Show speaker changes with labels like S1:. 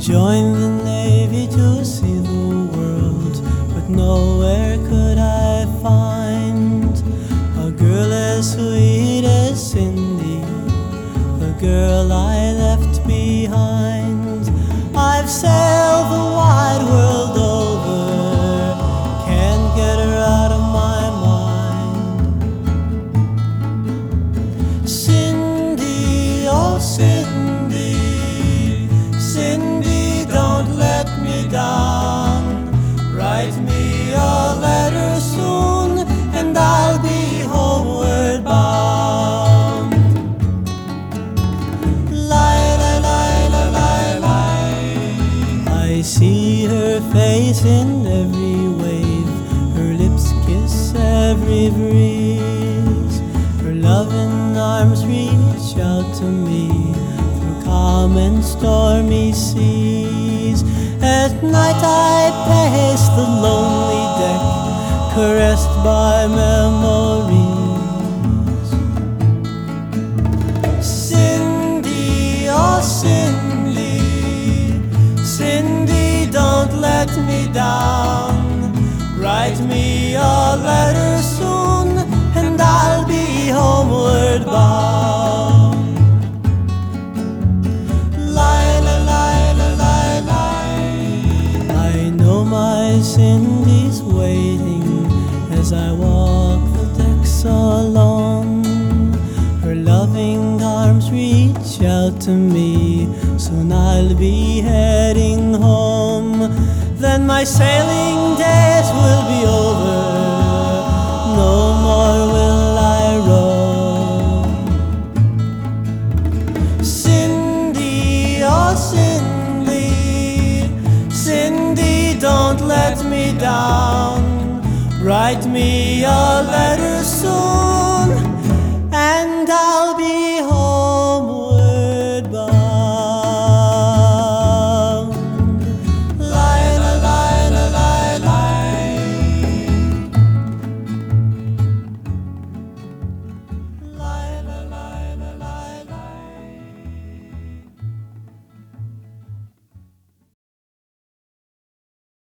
S1: joined the Navy to see the world, but nowhere could I find a girl as sweet as Cindy, the girl I left behind. I've sailed the wide world over, can't get her out of my mind. Cindy, oh Cindy, Cindy, don't let me down. Write me a letter soon, and I'll be homeward bound. I see her face in every wave, her lips kiss every breeze, her loving arms reach out to me through calm and stormy seas. At night I pace the lonely deck, caressed by memories. Cindy, oh Cindy, Cindy, don't let me down. Write me a letter soon, and I'll be homeward bound. I know my Cindy's waiting as I walk the decks alone. Her loving arms reach out to me, soon I'll be heading home. Then my sailing days will be over, no more will I roam. Cindy, oh Cindy, Cindy, don't let me down. Write me a letter